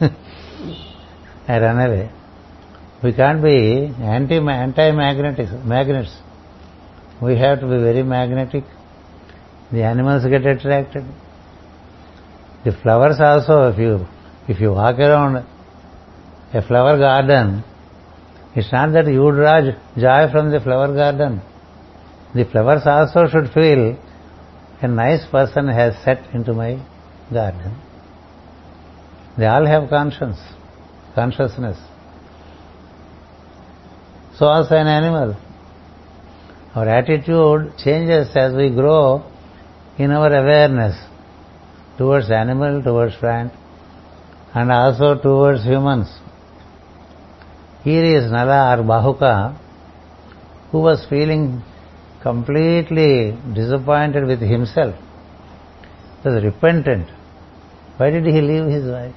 Speaker 1: I run away. We can't be anti anti-magnetics, magnets. We have to be very magnetic. The animals get attracted. The flowers also, if you if you walk around a flower garden, it's not that you draw joy from the flower garden. The flowers also should feel a nice person has set into my garden. They all have conscience, consciousness. So also an animal. Our attitude changes as we grow in our awareness towards animal, towards plant, and also towards humans. Here is Nala or Bahuka, who was feeling completely disappointed with himself. He was repentant. Why did he leave his wife?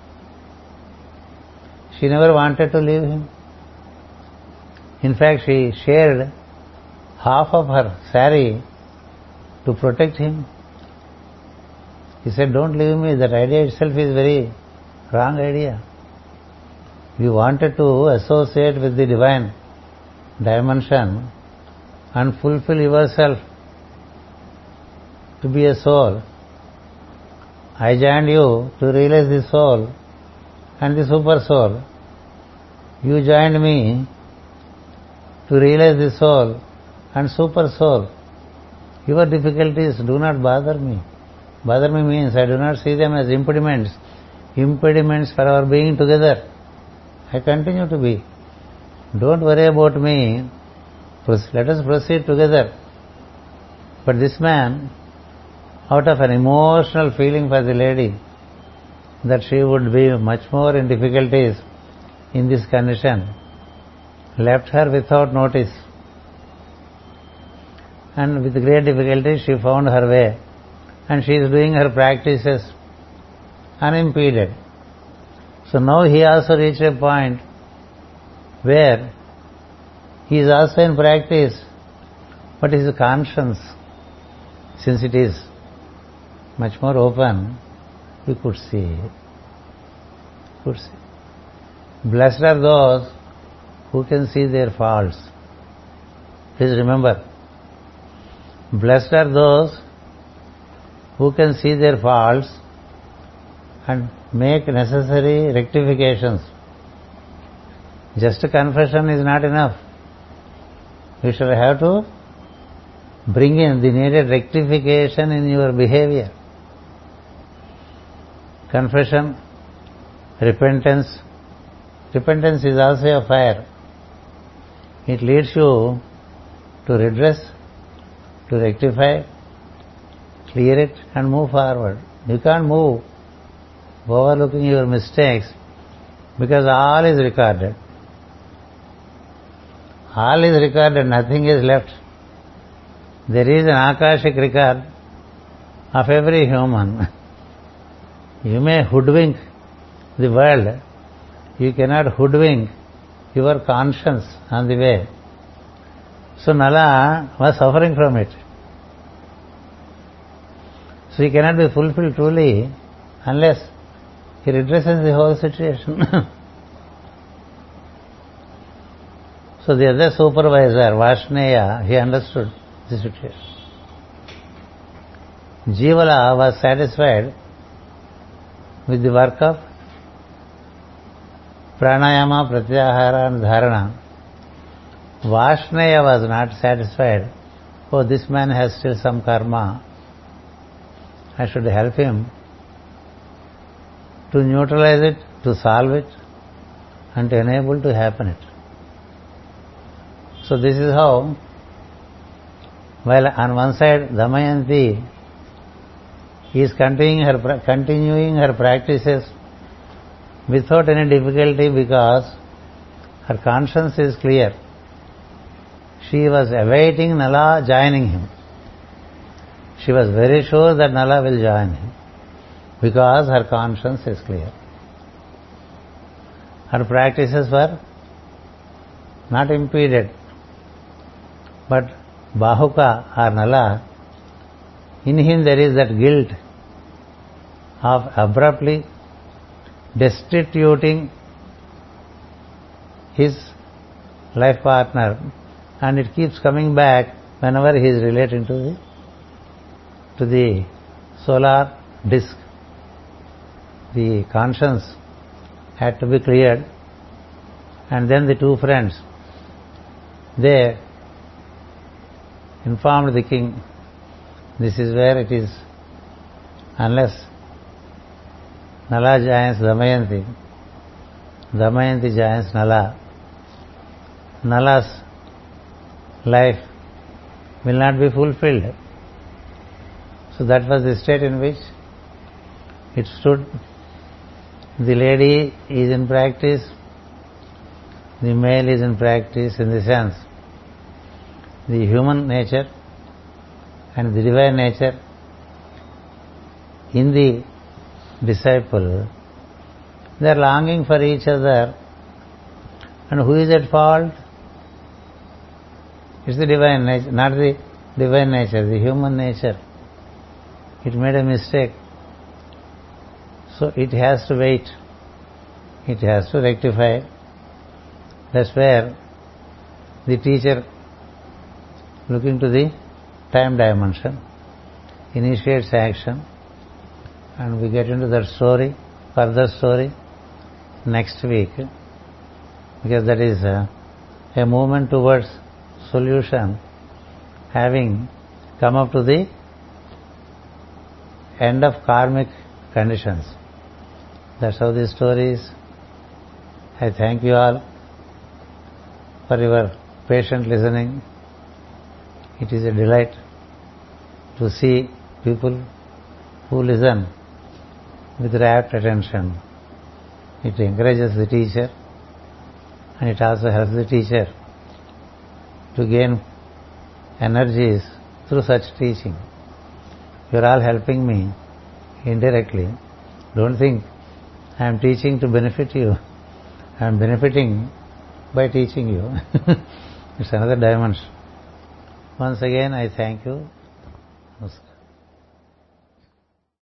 Speaker 1: She never wanted to leave him. In fact, she shared half of her saree to protect him. He said, don't leave me. That idea itself is very wrong idea. You wanted to associate with the divine dimension and fulfill yourself to be a soul. I joined you to realize the soul and the super soul. You joined me to realize the soul and super soul. Your difficulties do not bother me. Bother me means I do not see them as impediments. Impediments for our being together. I continue to be. Don't worry about me. Let us proceed together. But this man, out of an emotional feeling for the lady, that she would be much more in difficulties in this condition, left her without notice. And with great difficulty she found her way, and she is doing her practices unimpeded. So now he also reached a point where he is also in practice, but his conscience, since it is much more open, we could see. Could see. Blessed are those who can see their faults. Please remember, blessed are those who can see their faults and make necessary rectifications. Just a confession is not enough. We shall have to bring in the needed rectification in your behavior. Confession, repentance. Repentance is also a fire. It leads you to redress, to rectify, clear it and move forward. You can't move overlooking your mistakes because all is recorded. All is recorded, nothing is left. There is an Akashic record of every human. You may hoodwink the world. You cannot hoodwink your conscience on the way. So Nala was suffering from it. So he cannot be fulfilled truly unless he redresses the whole situation. So the other supervisor, Vashneya, he understood the situation. Jivala was satisfied with the work of pranayama, pratyahara and dharana. Vashneya was not satisfied. Oh, this man has still some karma. I should help him to neutralize it, to solve it, and to enable to happen it. So this is how, while on one side Damayanti is continuing her, continuing her practices without any difficulty because her conscience is clear. She was awaiting Nala joining him. She was very sure that Nala will join him because her conscience is clear. Her practices were not impeded. But Bahuka or Nala, in him there is that guilt of abruptly destituting his life partner, and it keeps coming back whenever he is relating to the to the solar disk. The conscience had to be cleared, and then the two friends, they informed the king, this is where it is, unless Nala joins Damayanti, Damayanti joins Nala, Nala's life will not be fulfilled. So that was the state in which it stood. The lady is in practice, the male is in practice, in the sense the human nature and the divine nature in the disciple, they are longing for each other. And who is at fault? It's the divine nature, not the divine nature, the human nature. It made a mistake. So it has to wait. It has to rectify. That's where the teacher, looking to the time dimension, initiates action, and we get into that story, further story, next week, because that is a, a movement towards solution, having come up to the end of karmic conditions. That's how the story is. I thank you all for your patient listening. It is a delight to see people who listen with rapt attention. It encourages the teacher, and it also helps the teacher to gain energies through such teaching. You are all helping me indirectly. Don't think I am teaching to benefit you. I am benefiting by teaching you. It's another dimension. Once again, I thank you. Namaskar.